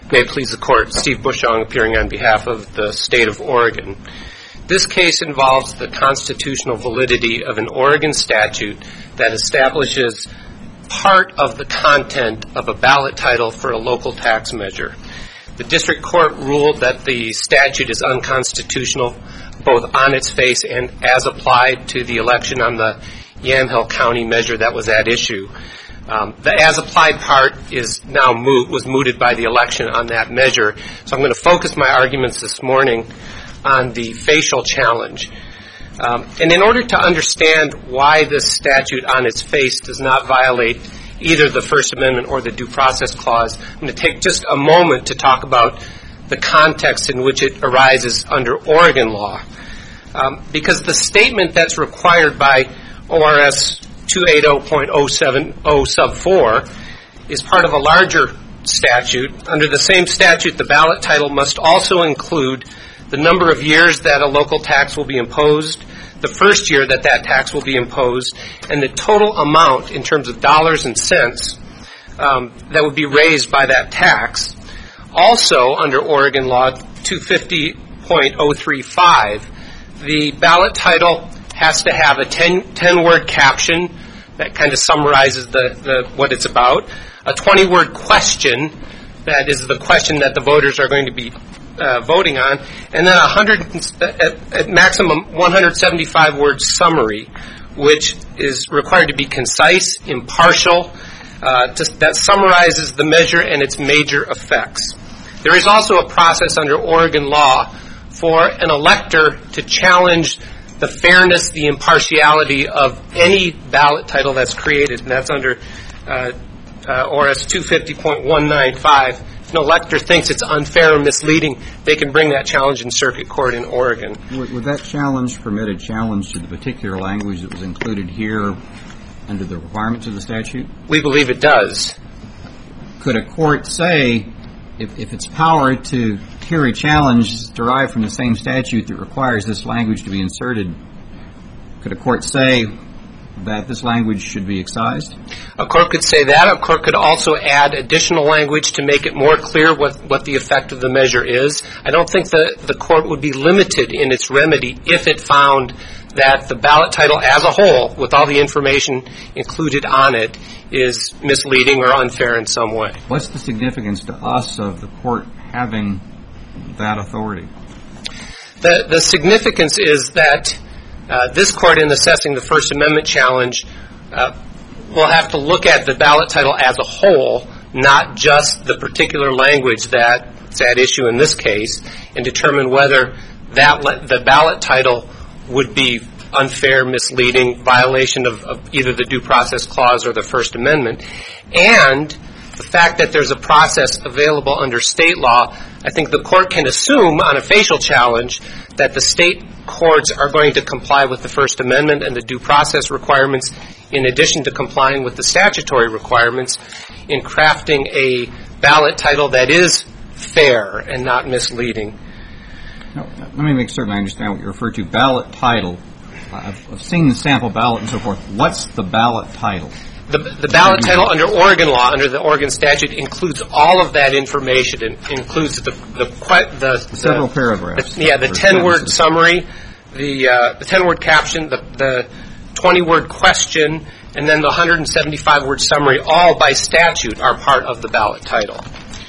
May it please the Court, Steve Bushong appearing on behalf of the State of Oregon. This case involves the constitutional validity of an Oregon statute that establishes part of the content of a ballot title for a local tax measure. The district court ruled that the statute is unconstitutional both on its face and as applied to the election on the Yamhill County measure that was at issue. The as-applied part is now was mooted by the election on that measure. So I'm going to focus my arguments this morning on the facial challenge. And in order to understand why this statute on its face does not violate either the First Amendment or the Due Process Clause, I'm going to take just a moment to talk about the context in which it arises under Oregon law. Because the statement that's required by ORS 280.070 sub 4 is part of a larger statute. Under the same statute, the ballot title must also include the number of years that a local tax will be imposed, the first year that that tax will be imposed, and the total amount in terms of dollars and cents that would be raised by that tax. Also, under Oregon law 250.035, the ballot title has to have a 10-word caption that kind of summarizes what it's about, a 20-word question, that is the question that the voters are going to be voting on, and then at maximum 175-word summary, which is required to be concise, impartial, that summarizes the measure and its major effects. There is also a process under Oregon law for an elector to challenge the fairness, the impartiality of any ballot title that's created, and that's under ORS 250.195. If an elector thinks it's unfair or misleading, they can bring that challenge in circuit court in Oregon. Would that challenge permit a challenge to the particular language that was included here under the requirements of the statute? We believe it does. Could a court say, if its power to hear a challenge is derived from the same statute that requires this language to be inserted, could a court say that this language should be excised? A court could say that. A court could also add additional language to make it more clear what the effect of the measure is. I don't think the court would be limited in its remedy if it found that the ballot title as a whole, with all the information included on it, is misleading or unfair in some way. What's the significance to us of the court having that authority? The significance is that this court, in assessing the First Amendment challenge, will have to look at the ballot title as a whole, not just the particular language that's at issue in this case, and determine whether the ballot title would be unfair, misleading, violation of either the Due Process Clause or the First Amendment. And the fact that there's a process available under state law, I think the court can assume on a facial challenge that the state courts are going to comply with the First Amendment and the due process requirements, in addition to complying with the statutory requirements, in crafting a ballot title that is fair and not misleading. Now, let me make certain I understand what you refer to. Ballot title. I've seen the sample ballot and so forth. What's the ballot title? The ballot title under Oregon law, under the Oregon statute, includes all of that information. It includes the several paragraphs. The 10-word summary, the 10-word caption, the 20-word question, and then the 175-word summary, all by statute are part of the ballot title.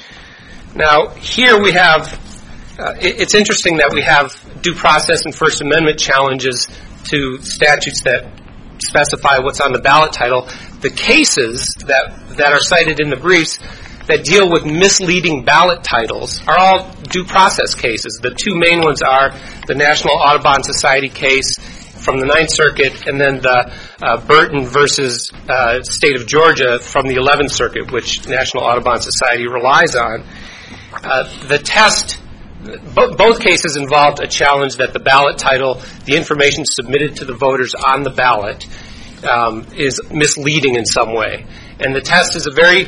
Now, here we have, it's interesting that we have due process and First Amendment challenges to statutes that specify what's on the ballot title. The cases that are cited in the briefs that deal with misleading ballot titles are all due process cases. The two main ones are the National Audubon Society case from the Ninth Circuit, and then the Burton versus State of Georgia from the 11th Circuit, which National Audubon Society relies on. The test, both cases involved a challenge that the ballot title, the information submitted to the voters on the ballot, is misleading in some way. And the test is a very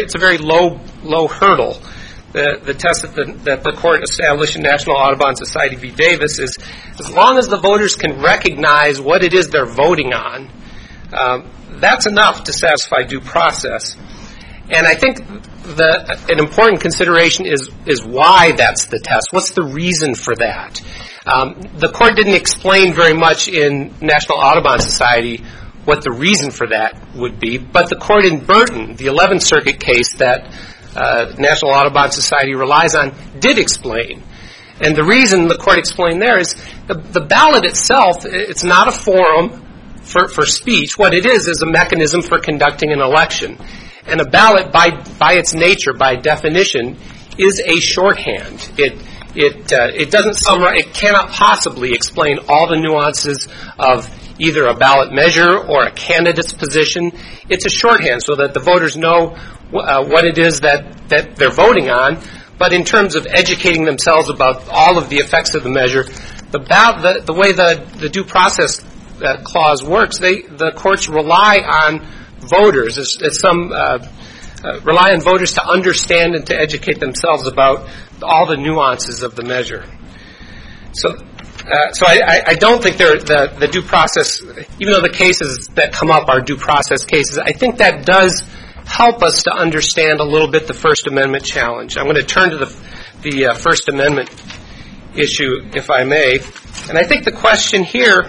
low hurdle. The test that the court established in National Audubon Society v. Davis is, as long as the voters can recognize what it is they're voting on, that's enough to satisfy due process. And I think an important consideration is why that's the test. What's the reason for that? The court didn't explain very much in National Audubon Society what the reason for that would be, but the court in Burton, the 11th Circuit case that National Audubon Society relies on, did explain. And the reason the court explained there is the ballot itself, it's not a forum for speech. What it is a mechanism for conducting an election. And a ballot, by its nature, by definition, is a shorthand. It doesn't summarize, it cannot possibly explain all the nuances of either a ballot measure or a candidate's position. It's a shorthand so that the voters know what it is that they're voting on. But in terms of educating themselves about all of the effects of the measure, the way the due process clause works, the courts rely on voters, rely on voters to understand and to educate themselves about all the nuances of the measure. So I don't think the due process, even though the cases that come up are due process cases, I think that does help us to understand a little bit the First Amendment challenge. I'm going to turn to the First Amendment issue, if I may. And I think the question here,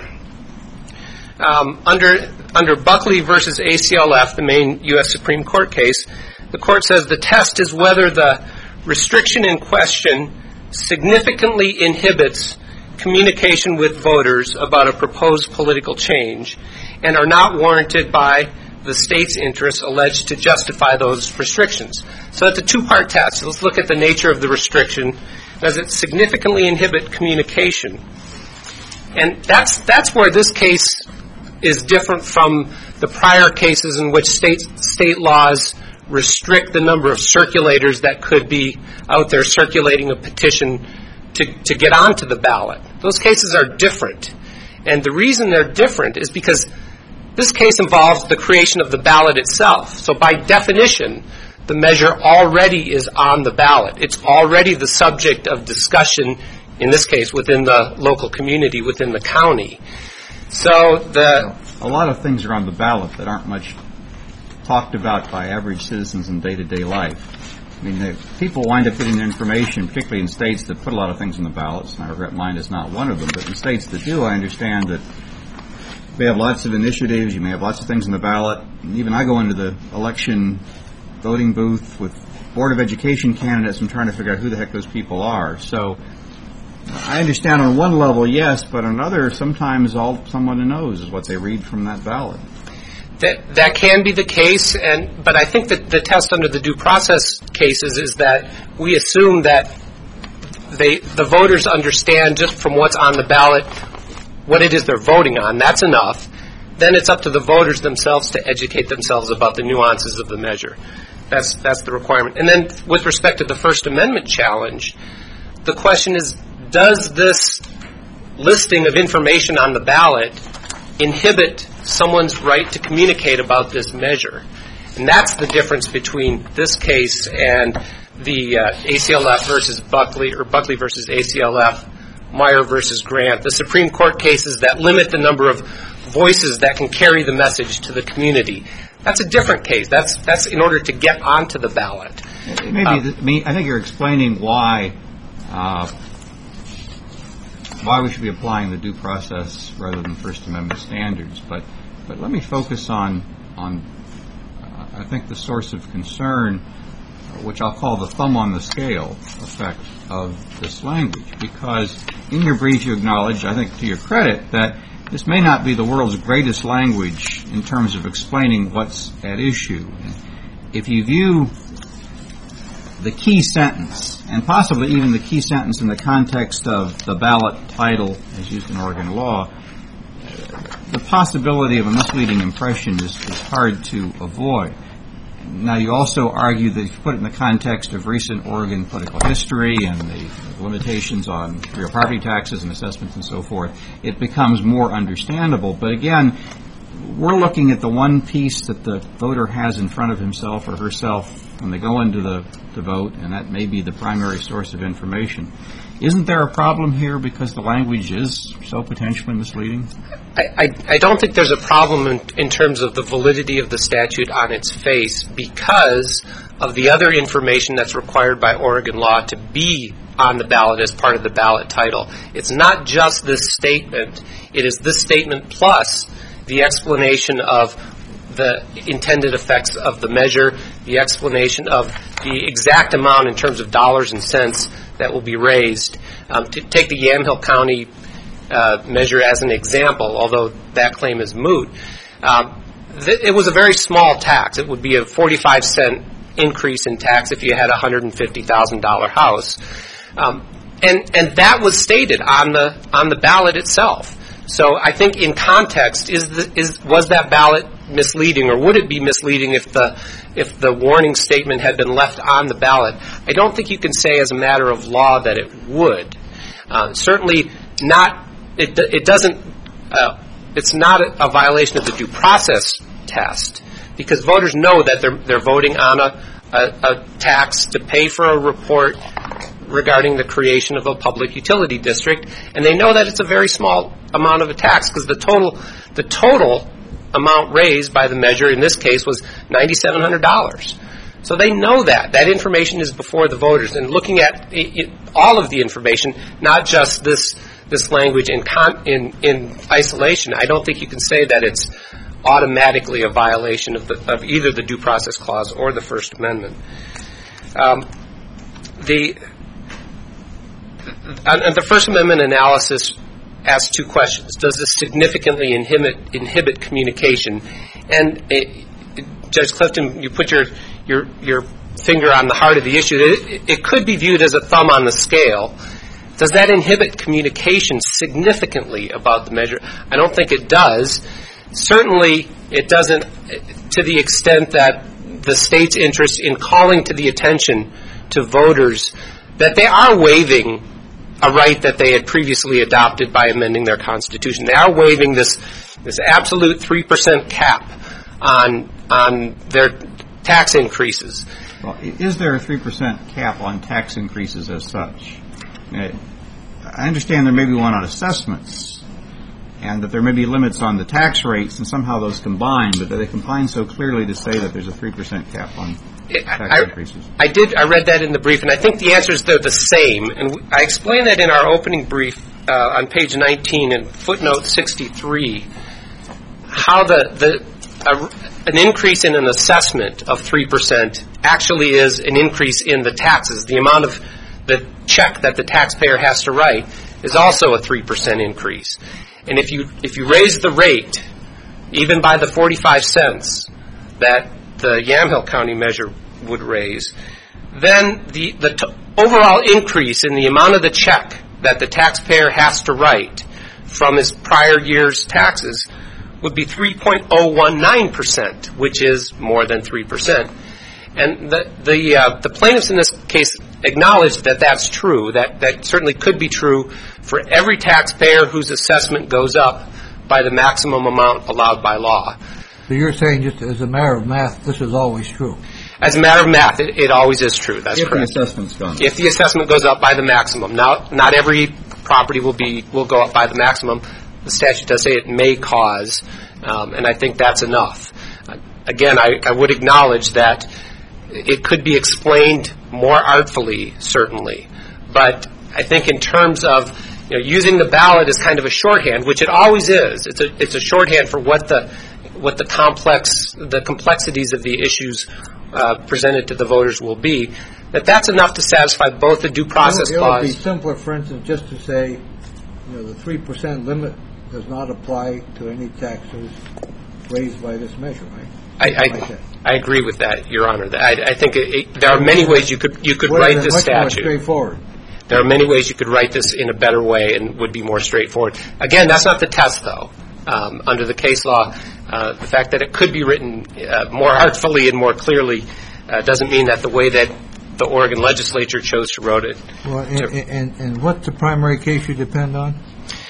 under Buckley versus ACLF, the main U.S. Supreme Court case, the court says the test is whether the restriction in question significantly inhibits communication with voters about a proposed political change and are not warranted by the state's interests alleged to justify those restrictions. So it's a two-part test. Let's look at the nature of the restriction. Does it significantly inhibit communication? And that's where this case is different from the prior cases in which state laws restrict the number of circulators that could be out there circulating a petition to get onto the ballot. Those cases are different. And the reason they're different is because this case involves the creation of the ballot itself. So by definition, the measure already is on the ballot. It's already the subject of discussion, in this case, within the local community, within the county. So a lot of things are on the ballot that aren't much talked about by average citizens in day-to-day life. I mean, people wind up getting their information, particularly in states that put a lot of things on the ballots, and I regret mine is not one of them, but in states that do, I understand that they have lots of initiatives, you may have lots of things on the ballot, and even I go into the election voting booth with Board of Education candidates and trying to figure out who the heck those people are. So I understand on one level, yes, but on another, sometimes all someone knows is what they read from that ballot. That can be the case, but I think that the test under the due process cases is that we assume that the voters understand just from what's on the ballot what it is they're voting on. That's enough. Then it's up to the voters themselves to educate themselves about the nuances of the measure. That's the requirement. And then with respect to the First Amendment challenge, the question is, does this listing of information on the ballot inhibit someone's right to communicate about this measure? And that's the difference between this case and the ACLF versus Buckley, or Buckley versus ACLF, Meyer versus Grant, the Supreme Court cases that limit the number of voices that can carry the message to the community. That's a different case. That's in order to get onto the ballot. I think you're explaining why we should be applying the due process rather than First Amendment standards. But let me focus on I think the source of concern, which I'll call the thumb on the scale effect of this language, because in your brief you acknowledge, I think to your credit, that this may not be the world's greatest language in terms of explaining what's at issue. If you view the key sentence, and possibly even the key sentence in the context of the ballot title as used in Oregon law, the possibility of a misleading impression is hard to avoid. Now, you also argue that if you put it in the context of recent Oregon political history and the limitations on real property taxes and assessments and so forth, it becomes more understandable. But again, we're looking at the one piece that the voter has in front of himself or herself when they go into the vote, and that may be the primary source of information. Isn't there a problem here because the language is so potentially misleading? I don't think there's a problem in terms of the validity of the statute on its face because of the other information that's required by Oregon law to be on the ballot as part of the ballot title. It's not just this statement. It is this statement plus the explanation of the intended effects of the measure, the explanation of the exact amount in terms of dollars and cents that will be raised. To take the Yamhill County measure as an example, although that claim is moot, it was a very small tax. It would be a 45-cent increase in tax if you had a $150,000 house. And that was stated on the ballot itself. So I think in context, was that ballot misleading, or would it be misleading if the warning statement had been left on the ballot? I don't think you can say as a matter of law that it would. Certainly not. It doesn't. It's not a violation of the due process test because voters know that they're voting on a tax to pay for a report regarding the creation of a public utility district, and they know that it's a very small amount of a tax because the total amount raised by the measure in this case was $9,700. So they know that information is before the voters, and looking at all of the information, not just this language in isolation, I don't think you can say that it's automatically a violation of either the due process clause or the First Amendment. The First Amendment analysis asks two questions. Does this significantly inhibit communication? And Judge Clifton, you put your finger on the heart of the issue. It could be viewed as a thumb on the scale. Does that inhibit communication significantly about the measure? I don't think it does. Certainly, it doesn't to the extent that the state's interest in calling to the attention to voters that they are waiving a right that they had previously adopted by amending their Constitution. They are waiving this absolute 3% cap on their tax increases. Well, is there a 3% cap on tax increases as such? I understand there may be one on assessments and that there may be limits on the tax rates and somehow those combine, but they combine so clearly to say that there's a 3% cap on tax increases. I read that in the brief, and I think the answer is they're the same. And I explained that in our opening brief on page 19 and footnote 63, how an increase in an assessment of 3% actually is an increase in the taxes. The amount of the check that the taxpayer has to write is also a 3% increase. And if you raise the rate, even by the 45 cents that the Yamhill County measure would raise, then the overall increase in the amount of the check that the taxpayer has to write from his prior year's taxes would be 3.019%, which is more than 3%. And the plaintiffs in this case acknowledge that that's true, that certainly could be true for every taxpayer whose assessment goes up by the maximum amount allowed by law. So you're saying just as a matter of math, this is always true? As a matter of math, it always is true. That's correct. If the assessment's gone up. If the assessment goes up by the maximum. Now, not every property will go up by the maximum. The statute does say it may cause, and I think that's enough. Again, I would acknowledge that it could be explained more artfully, certainly. But I think in terms of using the ballot as kind of a shorthand, which it always is, it's a shorthand for what the complexities of the issues presented to the voters will be, that's enough to satisfy both the due process clause. It would be simpler, for instance, just to say, the 3% limit does not apply to any taxes raised by this measure, right? I agree with that, Your Honor. I think there are many ways you could write this statute. Much more straightforward. There are many ways you could write this in a better way and would be more straightforward. Again, that's not the test, though. Under the case law, the fact that it could be written more artfully and more clearly doesn't mean that the way that the Oregon legislature chose to write it. Well, and what's the primary case you depend on?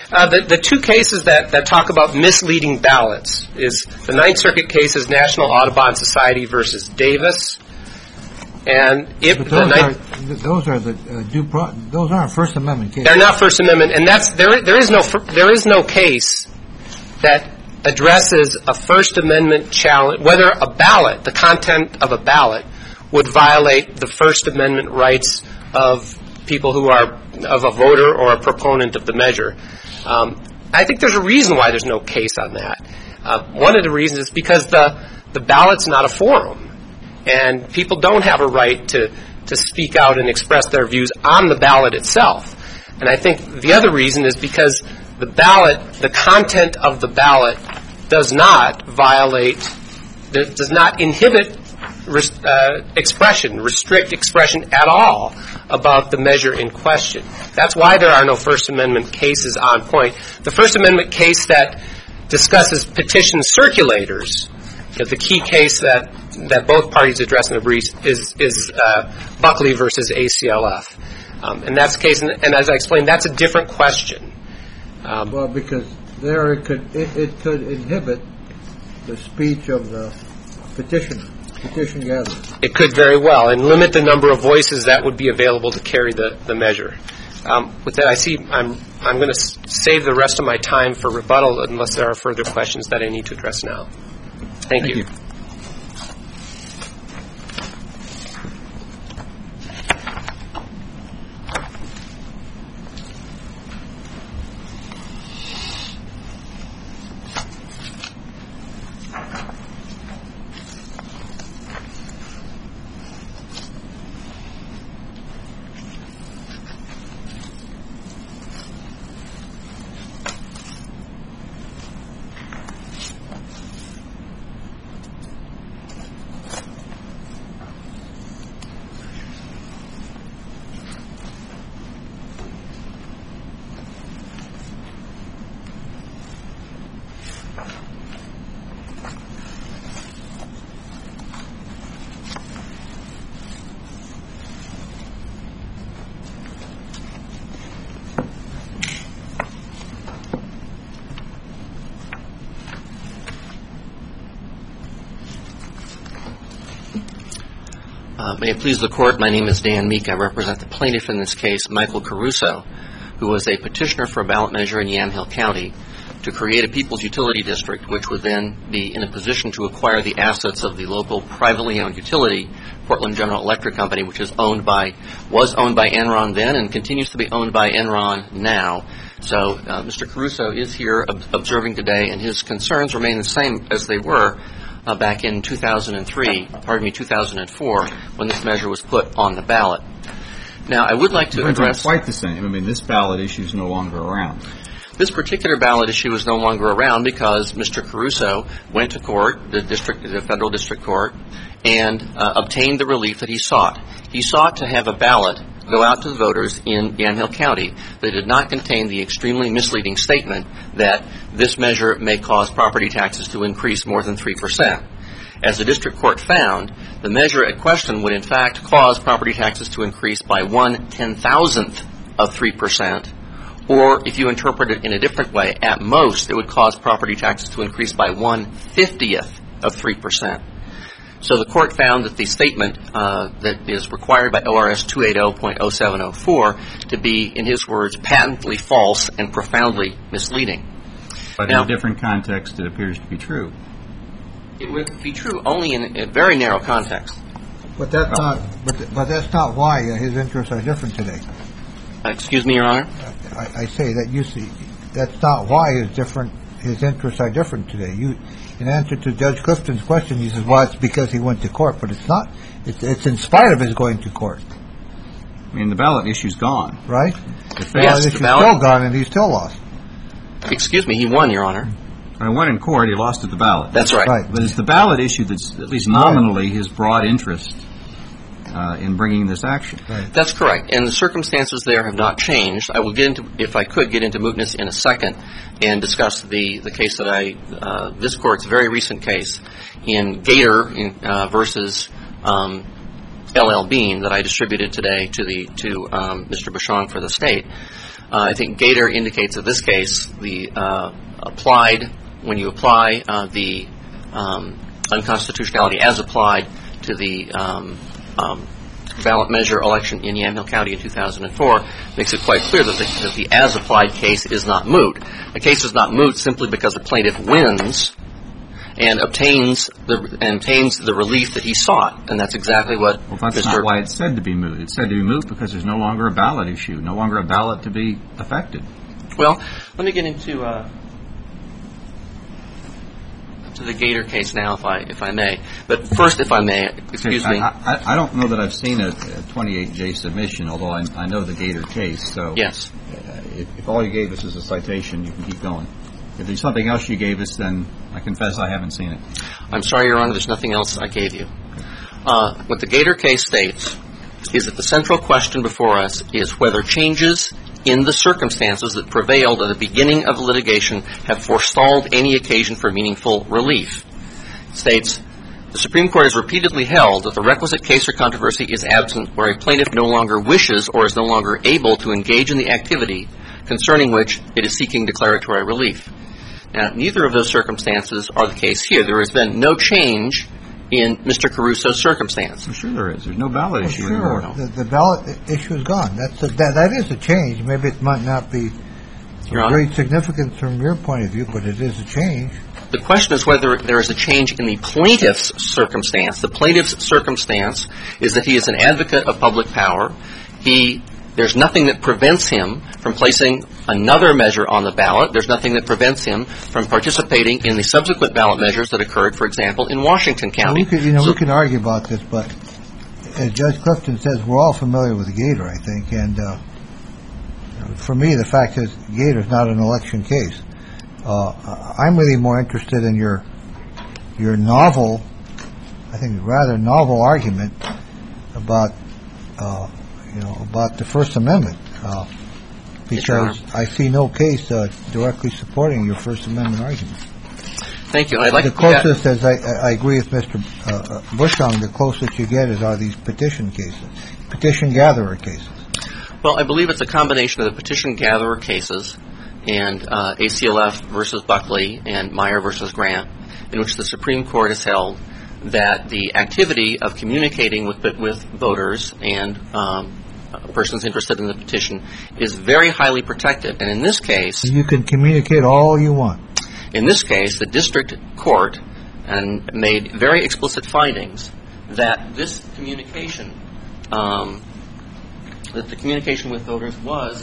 The two cases that talk about misleading ballots is the Ninth Circuit case is National Audubon Society versus Davis, and those aren't First Amendment cases. They're not First Amendment, and there is no case that addresses a First Amendment challenge, whether a ballot, the content of a ballot, would violate the First Amendment rights of people who are of a voter or a proponent of the measure. I think there's a reason why there's no case on that. One of the reasons is because the ballot's not a forum, and people don't have a right to speak out and express their views on the ballot itself. And I think the other reason is because the ballot, the content of the ballot, does not inhibit restrict expression at all about the measure in question. That's why there are no First Amendment cases on point. The First Amendment case that discusses petition circulators, the key case that both parties address in the briefs is Buckley versus ACLF. And that's the case, and as I explained, that's a different question. Well, because there it could inhibit the speech of the petition gatherer. It could very well, and limit the number of voices that would be available to carry the measure. With that, I see I'm going to save the rest of my time for rebuttal unless there are further questions that I need to address now. Thank you. May it please the Court, my name is Dan Meek. I represent the plaintiff in this case, Michael Caruso, who was a petitioner for a ballot measure in Yamhill County to create a people's utility district, which would then be in a position to acquire the assets of the local privately owned utility, Portland General Electric Company, which was owned by Enron then and continues to be owned by Enron now. So Mr. Caruso is here observing today, and his concerns remain the same as they were back in 2004, when this measure was put on the ballot. Now, I would like to address... It's quite the same. I mean, this ballot issue is no longer around. This particular ballot issue is no longer around because Mr. Caruso went to court, the federal district court, and obtained the relief that he sought. He sought to have a ballot go out to the voters in Yamhill County that did not contain the extremely misleading statement that this measure may cause property taxes to increase more than 3%. As the district court found, the measure at question would in fact cause property taxes to increase by 1/10,000th of 3%, or if you interpret it in a different way, at most it would cause property taxes to increase by 1/50th of 3%. So the court found that the statement that is required by ORS 280.0704 to be, in his words, patently false and profoundly misleading. But in a different context, it appears to be true. It would be true only in a very narrow context. But that's not why his interests are different today. Excuse me, Your Honor? I say that you see that's not why his interests are different today. In answer to Judge Clifton's question, he says, well, it's because he went to court. But it's not. It's in spite of his going to court. I mean, the ballot issue's gone. Right? The ballot issue's still gone, and he's still lost. Excuse me, he won, Your Honor. I won in court, he lost at the ballot. That's right. But it's the ballot issue that's, at least nominally, his broad interest in bringing this action. Right. That's correct. And the circumstances there have not changed. I will get into, if I could, get into mootness in a second and discuss the case that this Court's very recent case in Gator versus L.L. Bean that I distributed today to Mr. Bouchon for the State. I think Gator indicates that this case, the when you apply the unconstitutionality as applied to the ballot measure election in Yamhill County in 2004, makes it quite clear that the as-applied case is not moot. The case is not moot simply because the plaintiff wins and obtains the relief that he sought, and that's exactly what. Well, that's not why it's said to be moot. It's said to be moot because there's no longer a ballot issue, no longer a ballot to be affected. Well, let me get into the Gator case now, if I may. But first, if I may, excuse me. I don't know that I've seen a 28J submission, although I know the Gator case. So yes, if all you gave us is a citation, you can keep going. If there's something else you gave us, then I confess I haven't seen it. I'm sorry, Your Honor, there's nothing else I gave you. What the Gator case states is that the central question before us is whether changes in the circumstances that prevailed at the beginning of the litigation have forestalled any occasion for meaningful relief. It states, the Supreme Court has repeatedly held that the requisite case or controversy is absent where a plaintiff no longer wishes or is no longer able to engage in the activity concerning which it is seeking declaratory relief. Now, neither of those circumstances are the case here. There has been no change in Mr. Caruso's circumstance. I'm sure there is. There's no ballot issue anymore. The ballot issue is gone. That is a change. Maybe it might not be of great significance from your point of view, but it is a change. The question is whether there is a change in the plaintiff's circumstance. The plaintiff's circumstance is that he is an advocate of public power. There's nothing that prevents him from placing another measure on the ballot. There's nothing that prevents him from participating in the subsequent ballot measures that occurred, for example, in Washington County. We can argue about this, but as Judge Clifton says, we're all familiar with Gator, I think. And for me, the fact is Gator is not an election case. I'm really more interested in your novel, I think rather novel argument about the First Amendment, because I see no case directly supporting your First Amendment argument. Thank you. I'd like the closest, as I agree with Mr. Bushong, the closest you get are these petition cases, petition gatherer cases. Well, I believe it's a combination of the petition gatherer cases and ACLF versus Buckley and Meyer versus Grant, in which the Supreme Court has held that the activity of communicating with voters and persons interested in the petition is very highly protected. And in this case, you can communicate all you want. In this case, the district court made very explicit findings that this communication, that the communication with voters was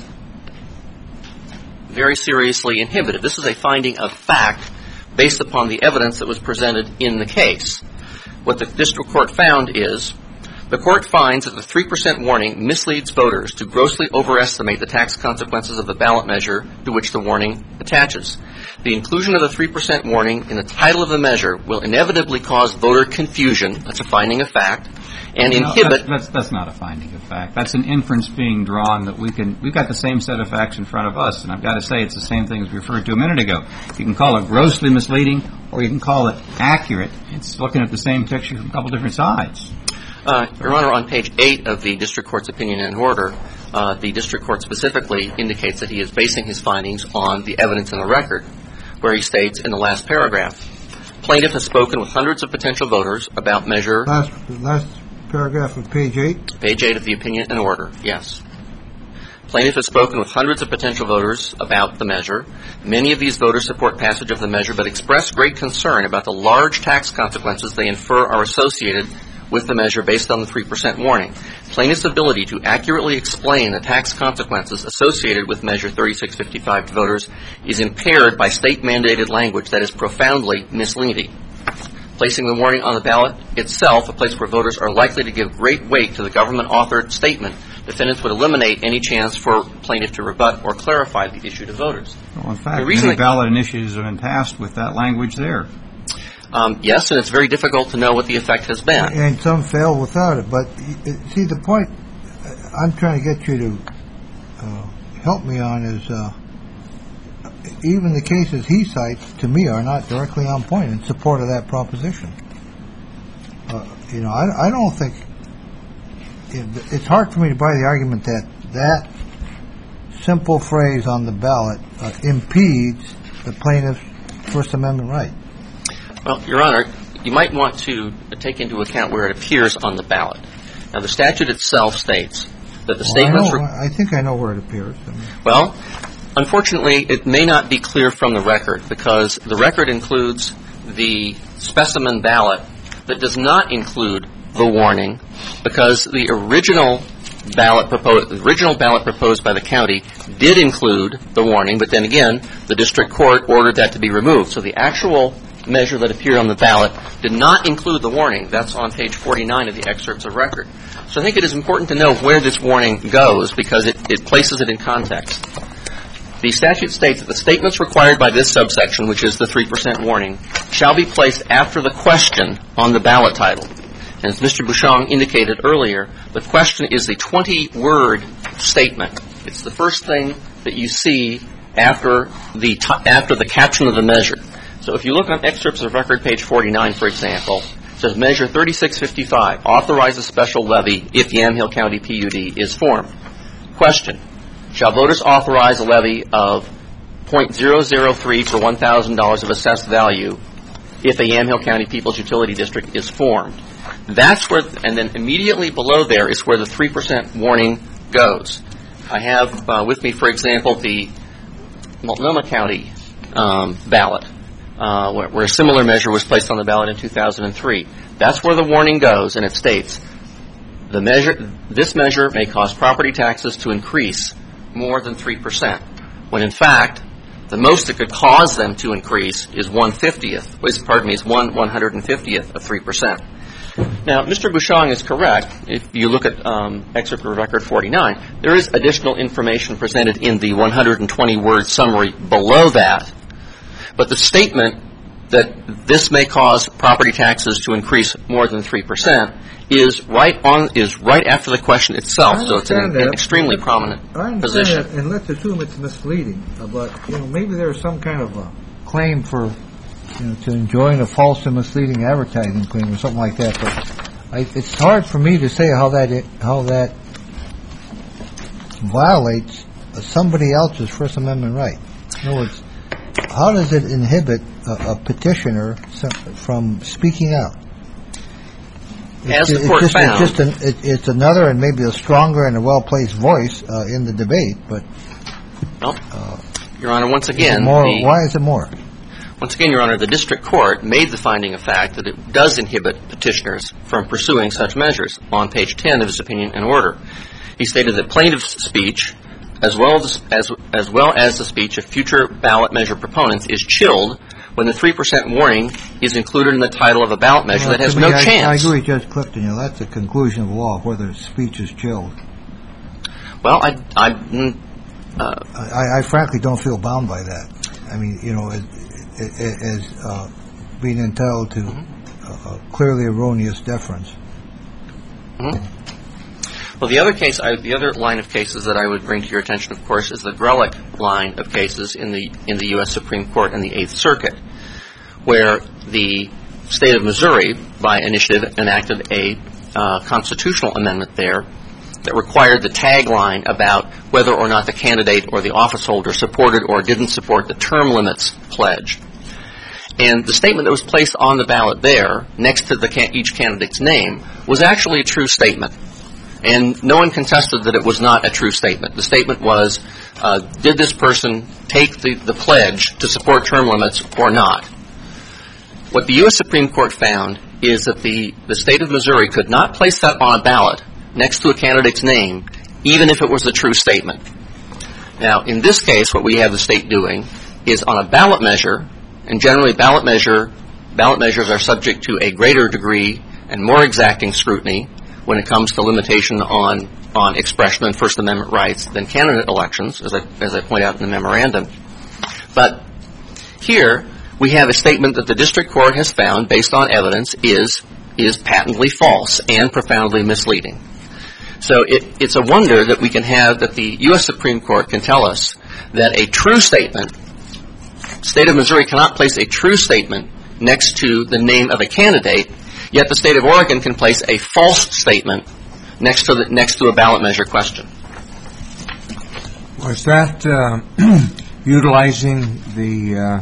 very seriously inhibited. This is a finding of fact based upon the evidence that was presented in the case. What the district court found is the court finds that the 3% warning misleads voters to grossly overestimate the tax consequences of the ballot measure to which the warning attaches. The inclusion of the 3% warning in the title of the measure will inevitably cause voter confusion. That's a finding of fact. And inhibit. That's not a finding of fact. That's an inference being drawn that we've got the same set of facts in front of us, and I've got to say it's the same thing as we referred to a minute ago. You can call it grossly misleading, or you can call it accurate. It's looking at the same picture from a couple different sides. Your Honor, on page 8 of the district court's opinion and order, the district court specifically indicates that he is basing his findings on the evidence in the record, where he states in the last paragraph, plaintiff has spoken with hundreds of potential voters about measure. Last paragraph of page 8? Page 8 of the opinion and order, yes. Plaintiff has spoken with hundreds of potential voters about the measure. Many of these voters support passage of the measure, but express great concern about the large tax consequences they infer are associated with the measure based on the 3% warning. Plaintiff's ability to accurately explain the tax consequences associated with Measure 3655 to voters is impaired by state-mandated language that is profoundly misleading. Placing the warning on the ballot itself, a place where voters are likely to give great weight to the government-authored statement, defendants would eliminate any chance for plaintiff to rebut or clarify the issue to voters. Well, in fact, many ballot initiatives have been passed with that language there. Yes, and it's very difficult to know what the effect has been. And some fail without it. But see, the point I'm trying to get you to help me on is even the cases he cites, to me, are not directly on point in support of that proposition. I don't think it's hard for me to buy the argument that simple phrase on the ballot impedes the plaintiff's First Amendment right? Well, Your Honor, you might want to take into account where it appears on the ballot. Now, the statute itself states that the statements... I think I know where it appears. Well, unfortunately, it may not be clear from the record, because the record includes the specimen ballot that does not include the warning, because the original ballot proposed by the county did include the warning, but then again, the district court ordered that to be removed. So the actual measure that appeared on the ballot did not include the warning. That's on page 49 of the excerpts of record. So I think it is important to know where this warning goes, because it places it in context. The statute states that the statements required by this subsection, which is the 3% warning, shall be placed after the question on the ballot title. And as Mr. Bushong indicated earlier, the question is the 20-word statement. It's the first thing that you see after the caption of the measure. So if you look on excerpts of record, page 49, for example, it says Measure 3655, authorize a special levy if Yamhill County PUD is formed. Question, shall voters authorize a levy of .003 for $1,000 of assessed value if a Yamhill County People's Utility District is formed? That's where, and then immediately below there is where the 3% warning goes. I have with me, for example, the Multnomah County ballot, where a similar measure was placed on the ballot in 2003. That's where the warning goes, and it states, this measure may cause property taxes to increase more than 3%, when in fact, the most it could cause them to increase is 150th of 3%. Now, Mr. Bushong is correct. If you look at excerpt of record 49, there is additional information presented in the 120-word summary below that. But the statement that this may cause property taxes to increase more than 3% is right after the question itself. So it's an extremely prominent position. That, and let's assume it's misleading. But maybe there's some kind of a claim for to enjoin a false and misleading advertising claim or something like that. But it's hard for me to say how that violates somebody else's First Amendment right. In other words, how does it inhibit a petitioner from speaking out? As the court found, it's another and maybe a stronger and a well-placed voice in the debate. But Your Honor, once again, why is it more? Once again, Your Honor, the district court made the finding of fact that it does inhibit petitioners from pursuing such measures on page 10 of his opinion and order. He stated that plaintiff's speech, as well as the speech of future ballot measure proponents, is chilled when the 3% warning is included in the title of a ballot measure that has no chance. I agree with Judge Clifton. That's a conclusion of law, whether speech is chilled. Well, I frankly don't feel bound by that. I mean, as being entitled to a clearly erroneous deference. Mm-hmm. Well, the other line of cases that I would bring to your attention, of course, is the Grelick line of cases in the U.S. Supreme Court and the Eighth Circuit, where the state of Missouri, by initiative, enacted a constitutional amendment there that required the tagline about whether or not the candidate or the office holder supported or didn't support the term limits pledge. And the statement that was placed on the ballot there, next to each candidate's name, was actually a true statement. And no one contested that it was not a true statement. The statement was, did this person take the pledge to support term limits or not? What the U.S. Supreme Court found is that the state of Missouri could not place that on a ballot next to a candidate's name, even if it was a true statement. Now, in this case, what we have the state doing is on a ballot measure, and generally ballot measures are subject to a greater degree and more exacting scrutiny when it comes to limitation on expression and First Amendment rights than candidate elections, as I point out in the memorandum. But here we have a statement that the district court has found, based on evidence, is patently false and profoundly misleading. So it's a wonder that we can have, that the U.S. Supreme Court can tell us that a true statement, state of Missouri cannot place a true statement next to the name of a candidate, yet the state of Oregon can place a false statement next to a ballot measure question. Was that utilizing the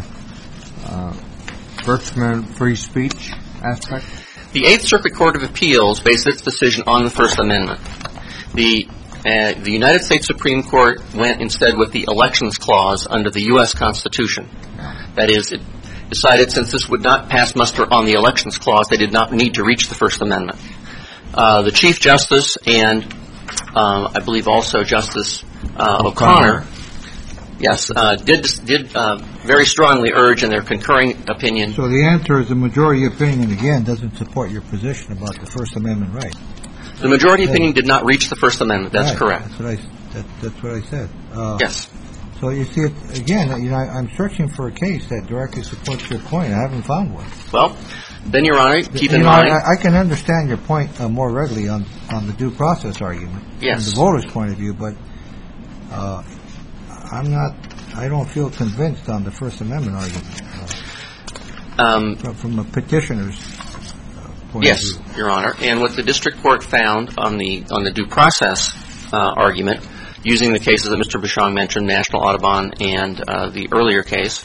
First Amendment free speech aspect? The Eighth Circuit Court of Appeals based its decision on the First Amendment. The United States Supreme Court went instead with the Elections Clause under the U.S. Constitution. That is, it decided since this would not pass muster on the Elections Clause, they did not need to reach the First Amendment. The Chief Justice and I believe also Justice O'Connor, yes, did very strongly urge in their concurring opinion. So the answer is the majority opinion, again, doesn't support your position about the First Amendment right. The majority opinion did not reach the First Amendment. That's right. correct. That's what I said. Yes. So you see, again, I'm searching for a case that directly supports your point. I haven't found one. Well, then, Your Honor, keep in mind. I can understand your point more readily on the due process argument, yes, from the voter's point of view, but I don't feel convinced on the First Amendment argument from a petitioner's point of view. Yes, Your Honor. And what the district court found on the due process argument, using the cases that Mr. Bushong mentioned, National Audubon and the earlier case,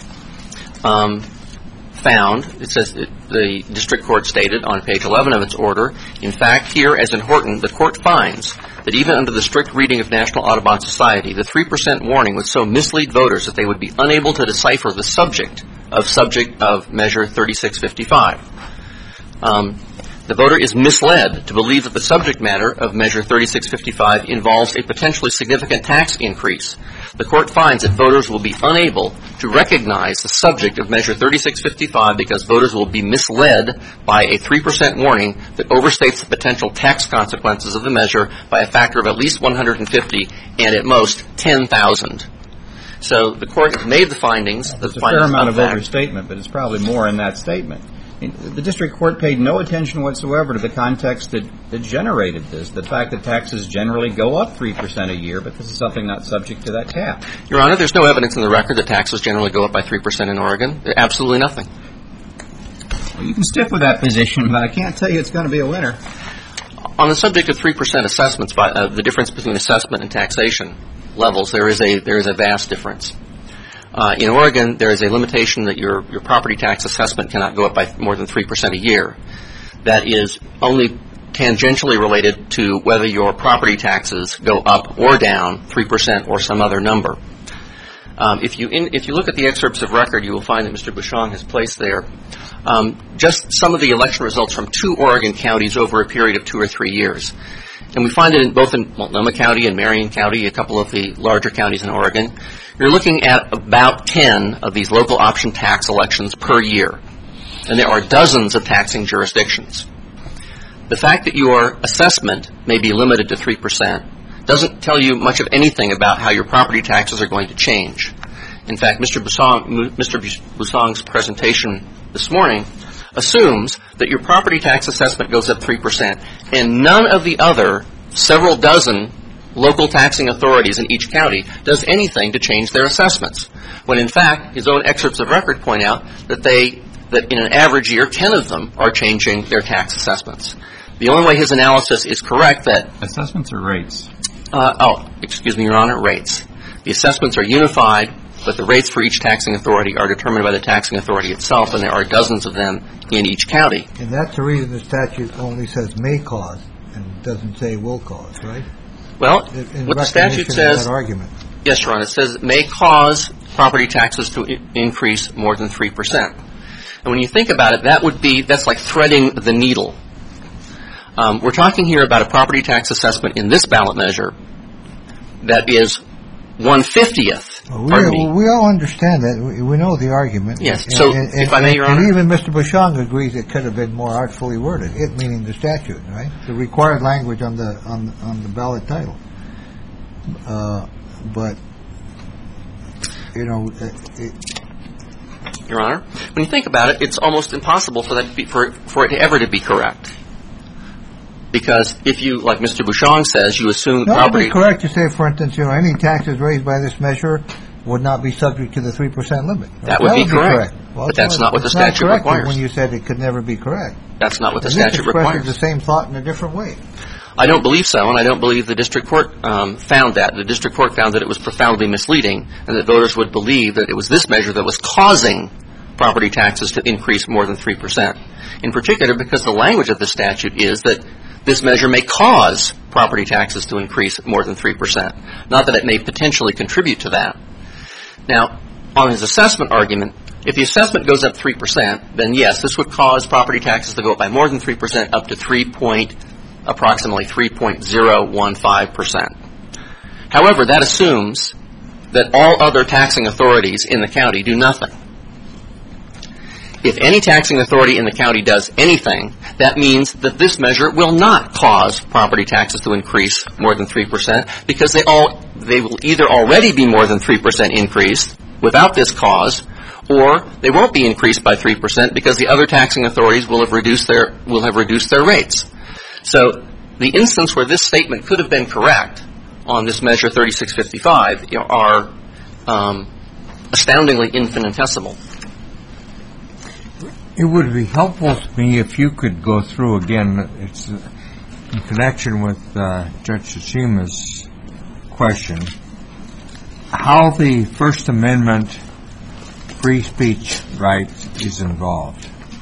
found, it says the district court stated on page 11 of its order, in fact, here, as in Horton, the court finds that even under the strict reading of National Audubon Society, the 3% warning would so mislead voters that they would be unable to decipher the subject of Measure 3655. The voter is misled to believe that the subject matter of Measure 3655 involves a potentially significant tax increase. The court finds that voters will be unable to recognize the subject of Measure 3655 because voters will be misled by a 3% warning that overstates the potential tax consequences of the measure by a factor of at least 150 and at most 10,000. So the court made the findings. It's a fair amount of overstatement, but it's probably more in that statement. The district court paid no attention whatsoever to the context that generated this, the fact that taxes generally go up 3% a year, but this is something not subject to that cap. Your Honor, there's no evidence in the record that taxes generally go up by 3% in Oregon. Absolutely nothing. Well, you can stick with that position, but I can't tell you it's going to be a winner. On the subject of 3% assessments, the difference between assessment and taxation levels, there is a vast difference. In Oregon, there is a limitation that your property tax assessment cannot go up by more than 3% a year. That is only tangentially related to whether your property taxes go up or down 3% or some other number. If you look at the excerpts of record, you will find that Mr. Bushong has placed there just some of the election results from 2 Oregon counties over a period of 2 or 3 years. And we find it both in Multnomah County and Marion County, a couple of the larger counties in Oregon. You're looking at about 10 of these local option tax elections per year. And there are dozens of taxing jurisdictions. The fact that your assessment may be limited to 3% doesn't tell you much of anything about how your property taxes are going to change. In fact, Mr. Bushong's presentation this morning assumes that your property tax assessment goes up 3% and none of the other several dozen local taxing authorities in each county does anything to change their assessments, when in fact his own excerpts of record point out that in an average year 10 of them are changing their tax assessments. The only way his analysis is correct that assessments or rates? Excuse me, Your Honor, rates. The assessments are unified, but the rates for each taxing authority are determined by the taxing authority itself, and there are dozens of them in each county. And that's the reason the statute only says may cause and doesn't say will cause, right? Well, what the statute says, that argument. Yes, Your Honor, it says it may cause property taxes to increase more than 3%. And when you think about it, that's like threading the needle. We're talking here about a property tax assessment in this ballot measure that is 1/50th. We all understand that. We know the argument. Yes. So, if I may, Your Honor. And even Mr. Bushong agrees it could have been more artfully worded. It meaning the statute, right? The required language on the ballot title. But Your Honor, when you think about it, it's almost impossible for it ever to be correct. Because if you, like Mr. Bushong says, you assume property... No, it would be correct to say, for instance, any taxes raised by this measure would not be subject to the 3% limit. That would be correct. Well, but that's not what the statute requires. When you said it could never be correct. That's not what the statute requires. This expresses the same thought in a different way. I don't believe so, and I don't believe the district court found that. The district court found that it was profoundly misleading and that voters would believe that it was this measure that was causing property taxes to increase more than 3%. In particular, because the language of the statute is that this measure may cause property taxes to increase more than 3%, not that it may potentially contribute to that. Now, on his assessment argument, if the assessment goes up 3%, then yes, this would cause property taxes to go up by more than 3%, up to approximately 3.015%. However, that assumes that all other taxing authorities in the county do nothing. If any taxing authority in the county does anything, that means that this measure will not cause property taxes to increase more than 3%, because they will either already be more than 3% increased without this cause, or they won't be increased by 3% because the other taxing authorities will have reduced their rates. So the instance where this statement could have been correct on this measure 3655 are astoundingly infinitesimal. It would be helpful to me if you could go through again, it's in connection with Judge Tsushima's question, how the First Amendment free speech right is involved.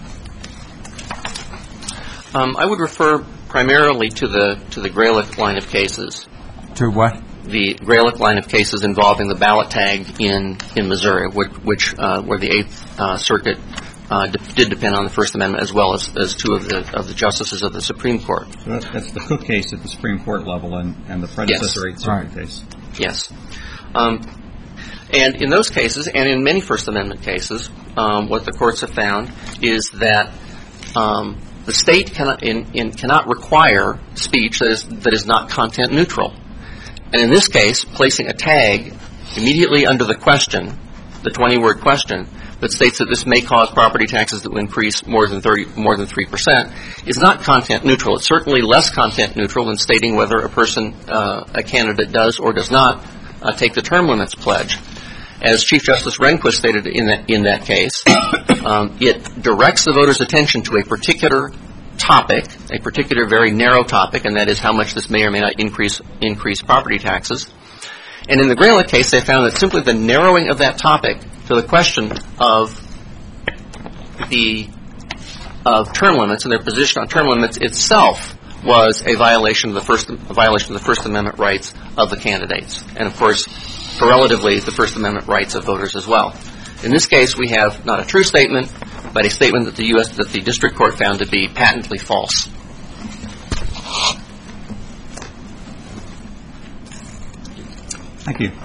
I would refer primarily to the Graylick line of cases. To what? The Graylick line of cases involving the ballot tag in Missouri, where the Eighth Circuit did depend on the First Amendment, as well as two of the justices of the Supreme Court. So that's the Cook case at the Supreme Court level and the predecessor Eighth Circuit case. Yes. And in those cases, and in many First Amendment cases, what the courts have found is that the state cannot require speech that is not content neutral. And in this case, placing a tag immediately under the question, the 20-word question, that states that this may cause property taxes to increase more than 3%, is not content neutral. It's certainly less content neutral than stating whether a candidate does or does not take the term limits pledge. As Chief Justice Rehnquist stated in that case, it directs the voter's attention to a particular topic, a particular very narrow topic, and that is how much this may or may not increase property taxes. And in the Graylick case, they found that simply the narrowing of that topic to the question of term limits and their position on term limits itself was a violation of the First Amendment rights of the candidates, and of course, correlatively, the First Amendment rights of voters as well. In this case, we have not a true statement, but a statement that the district court found to be patently false. Thank you.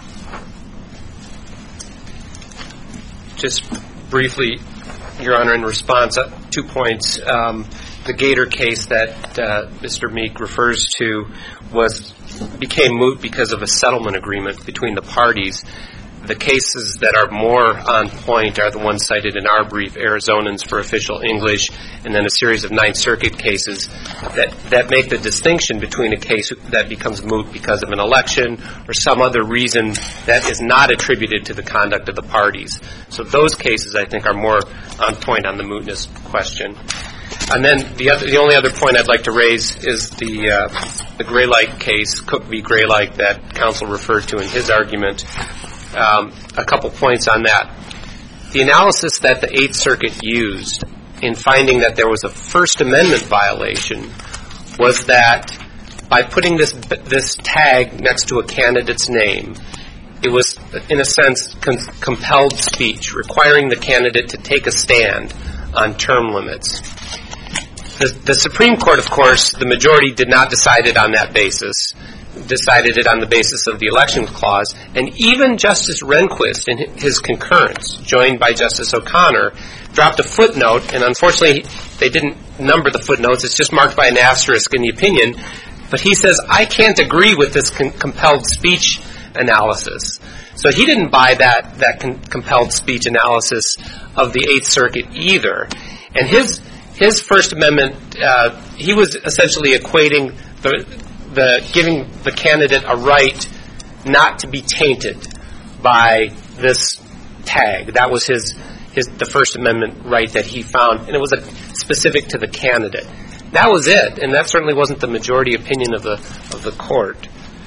Just briefly, Your Honor, in response, 2 points. The Gator case that Mr. Meek refers to became moot because of a settlement agreement between the parties. The cases that are more on point are the ones cited in our brief, Arizonans for Official English, and then a series of Ninth Circuit cases that make the distinction between a case that becomes moot because of an election or some other reason that is not attributed to the conduct of the parties. So those cases, I think, are more on point on the mootness question. And then the only other point I'd like to raise is the Graylick case, Cook v. Graylick, that counsel referred to in his argument. A couple points on that. The analysis that the Eighth Circuit used in finding that there was a First Amendment violation was that by putting this tag next to a candidate's name, it was, in a sense, compelled speech, requiring the candidate to take a stand on term limits. The Supreme Court, of course, the majority did not decide it on that basis, decided it on the basis of the Election Clause, and even Justice Rehnquist, in his concurrence, joined by Justice O'Connor, dropped a footnote, and unfortunately they didn't number the footnotes, it's just marked by an asterisk in the opinion, but he says, I can't agree with this compelled speech analysis. So he didn't buy that compelled speech analysis of the Eighth Circuit either. And his First Amendment, he was essentially equating giving the candidate a right not to be tainted by this tag. That was the First Amendment right that he found, and it was specific to the candidate. That was it, and that certainly wasn't the majority opinion of the court.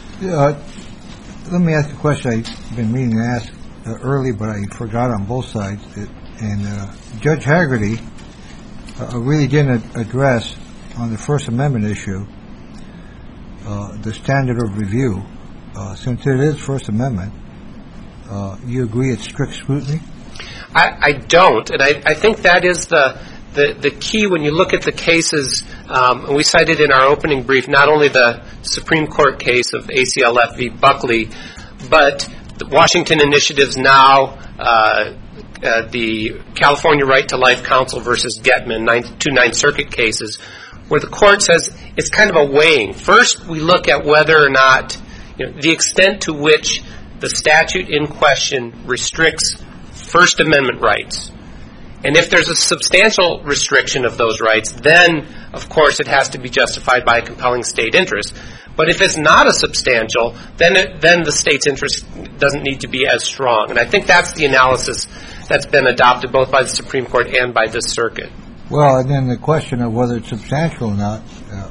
Let me ask a question I've been meaning to ask early, but I forgot on both sides. And Judge Hagerty really didn't address on the First Amendment issue the standard of review. Since it is First Amendment, you agree it's strict scrutiny? I don't, and I think that is the key when you look at the cases, and we cited in our opening brief not only the Supreme Court case of ACLF v. Buckley, but the Washington Initiatives now, the California Right to Life Council versus Getman, two Ninth Circuit cases, where the court says it's kind of a weighing. First, we look at whether or not, the extent to which the statute in question restricts First Amendment rights. And if there's a substantial restriction of those rights, then, of course, it has to be justified by a compelling state interest. But if it's not a substantial, then the state's interest doesn't need to be as strong. And I think that's the analysis that's been adopted both by the Supreme Court and by this circuit. Well, and then the question of whether it's substantial or not,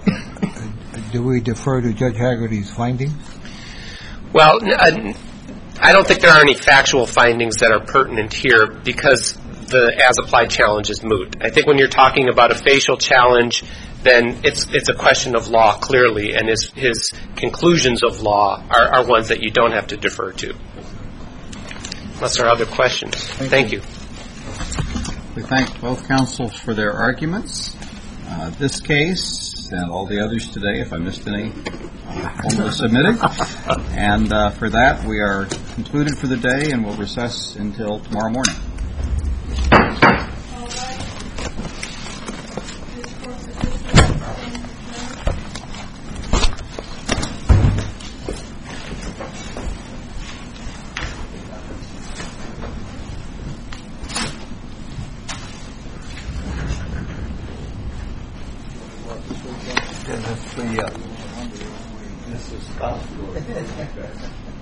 do we defer to Judge Hagerty's findings? Well, I don't think there are any factual findings that are pertinent here because the as-applied challenge is moot. I think when you're talking about a facial challenge, then it's a question of law, clearly, and his conclusions of law are ones that you don't have to defer to. Unless there are other questions. Thank you. We thank both counsels for their arguments. This case and all the others today, if I missed any, formally submitted. And for that, we are concluded for the day and will recess until tomorrow morning. This is